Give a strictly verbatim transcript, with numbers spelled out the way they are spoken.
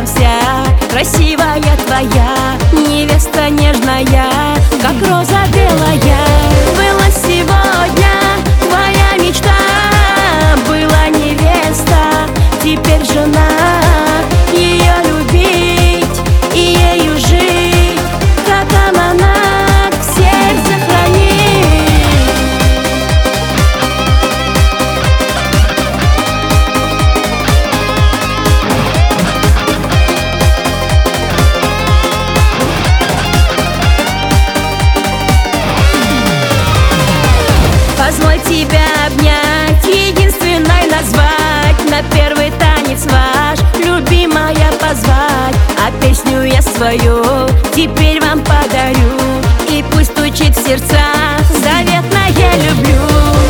вам вся, красивая твоя невеста нежная, как роза белая. Была сегодня твоя мечта, была невеста, теперь жена. Ее любить и ею жить, как аманат в сердце хранить. Позволь тебя обнять, единственной назвать, на первый танец ваш, любимая, позвать. А песню я свою теперь вам подарю, и пусть стучит в сердцах заветное «люблю».